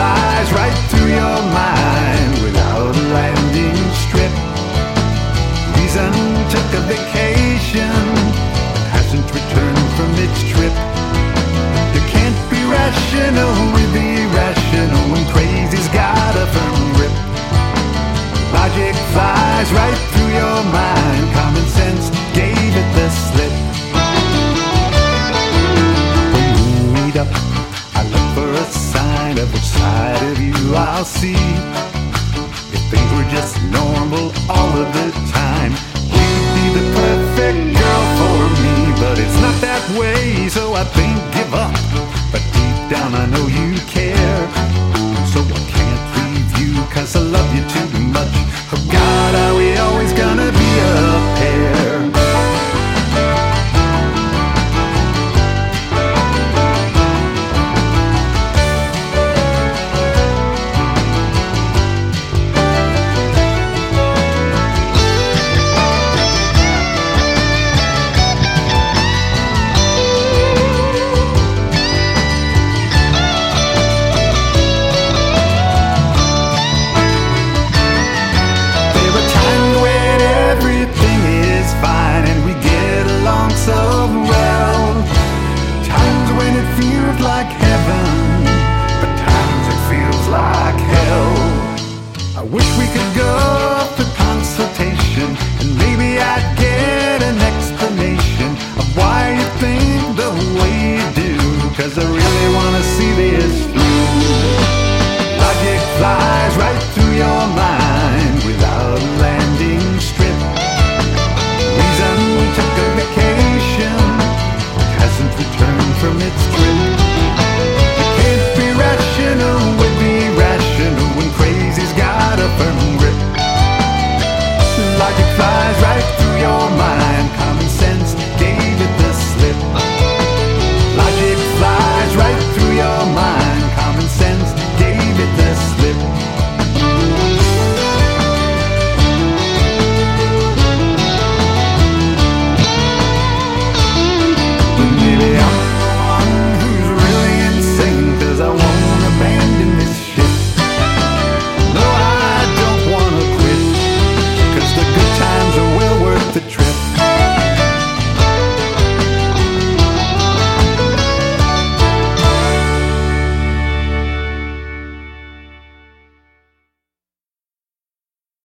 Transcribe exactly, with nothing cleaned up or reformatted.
flies right through your mind without a landing strip. Reason took a vacation, hasn't returned from its trip. You can't be rational with the irrational when crazy's got a firm grip. Logic flies right through your mind, common sense gave it the slip. When we meet up, I look for a sign of which side of you I'll see.